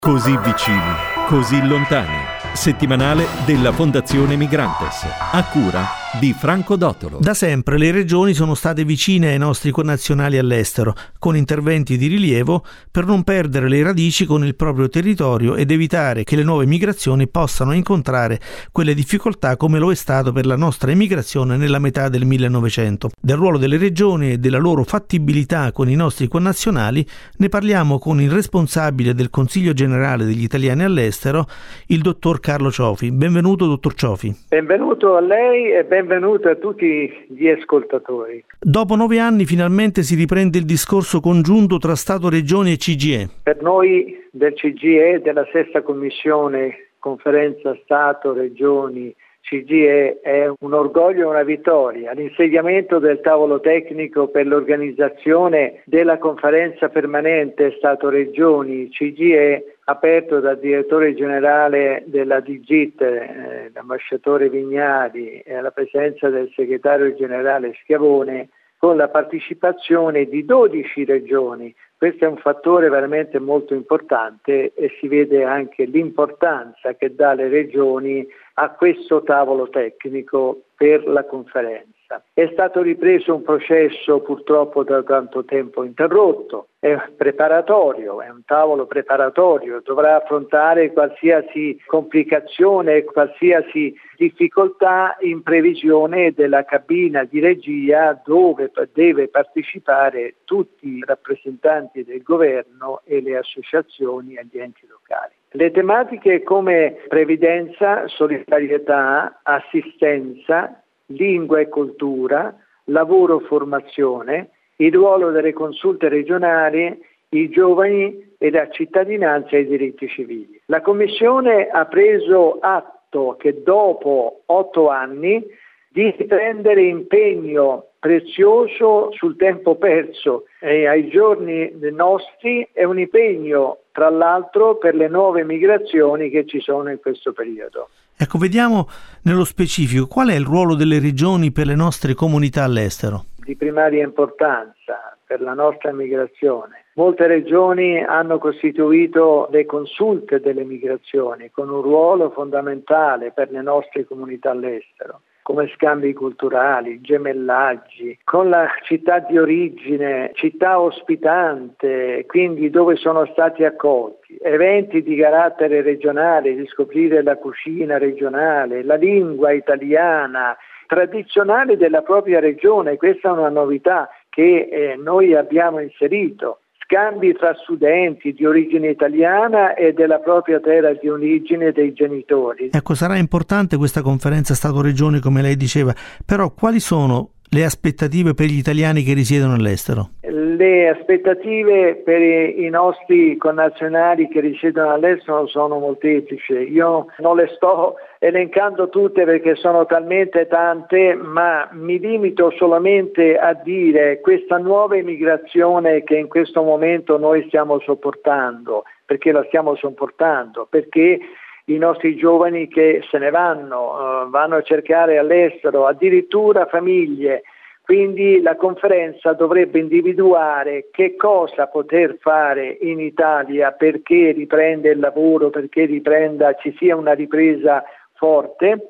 Così vicini, così lontani. Settimanale della Fondazione Migrantes, a cura di Franco Dottolo. Da sempre le regioni sono state vicine ai nostri connazionali all'estero, con interventi di rilievo per non perdere le radici con il proprio territorio ed evitare che le nuove migrazioni possano incontrare quelle difficoltà come lo è stato per la nostra emigrazione nella metà del 1900. Del ruolo delle regioni e della loro fattibilità con i nostri connazionali ne parliamo con il responsabile del Consiglio Generale degli Italiani all'estero, il dottor Carlo Ciofi. Benvenuto, dottor Ciofi. Benvenuto a lei e benvenuto a tutti gli ascoltatori. Dopo 9 anni finalmente si riprende il discorso congiunto tra Stato, Regioni e CGIE. Per noi del CGIE, della sesta commissione, conferenza Stato, Regioni, CGIE, è un orgoglio e una vittoria. L'insediamento del tavolo tecnico per l'organizzazione della conferenza permanente Stato-Regioni CGIE, aperto dal direttore generale della DIGIT, l'ambasciatore Vignali, e alla presenza del segretario generale Schiavone, con la partecipazione di 12 regioni. Questo è un fattore veramente molto importante e si vede anche l'importanza che dà le regioni a questo tavolo tecnico per la conferenza. È stato ripreso un processo purtroppo da tanto tempo interrotto, è preparatorio, è un tavolo preparatorio, dovrà affrontare qualsiasi complicazione, qualsiasi difficoltà in previsione della cabina di regia dove deve partecipare tutti i rappresentanti del governo e le associazioni e gli enti locali. Le tematiche come previdenza, solidarietà, assistenza, lingua e cultura, lavoro, formazione, il ruolo delle consulte regionali, i giovani e la cittadinanza e i diritti civili. La Commissione ha preso atto che dopo 8 anni di prendere impegno prezioso sul tempo perso e ai giorni nostri è un impegno tra l'altro per le nuove migrazioni che ci sono in questo periodo. Ecco, vediamo nello specifico qual è il ruolo delle regioni per le nostre comunità all'estero. Di primaria importanza per la nostra migrazione. Molte regioni hanno costituito le consulte delle migrazioni con un ruolo fondamentale per le nostre comunità all'estero, come scambi culturali, gemellaggi, con la città di origine, città ospitante, quindi dove sono stati accolti, eventi di carattere regionale, di scoprire la cucina regionale, la lingua italiana, tradizionale della propria regione. Questa è una novità che noi abbiamo inserito. Scambi tra studenti di origine italiana e della propria terra di origine dei genitori. Ecco, sarà importante questa conferenza Stato-Regioni, come lei diceva, però quali sono le aspettative per gli italiani che risiedono all'estero? Le aspettative per i nostri connazionali che risiedono all'estero sono molteplici. Io non le sto elencando tutte perché sono talmente tante, ma mi limito solamente a dire questa nuova immigrazione che in questo momento noi stiamo sopportando. Perché la stiamo sopportando? Perché i nostri giovani che se ne vanno a cercare all'estero, addirittura famiglie. Quindi la conferenza dovrebbe individuare che cosa poter fare in Italia perché riprenda il lavoro, perché ci sia una ripresa forte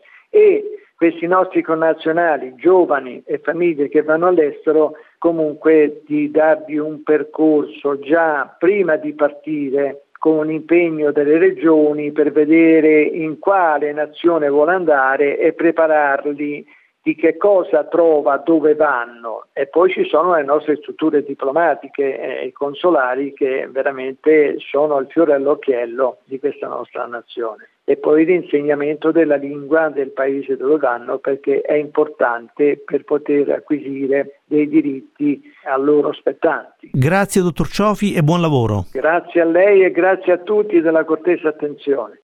e questi nostri connazionali, giovani e famiglie che vanno all'estero, comunque di dargli un percorso già prima di partire con un impegno delle regioni per vedere in quale nazione vuole andare e prepararli di che cosa trova, dove vanno. E poi ci sono le nostre strutture diplomatiche e consolari che veramente sono il fiore all'occhiello di questa nostra nazione. E poi l'insegnamento della lingua del paese dove vanno, perché è importante per poter acquisire dei diritti a loro spettanti. Grazie dottor Ciofi e buon lavoro. Grazie a lei e grazie a tutti della cortese attenzione.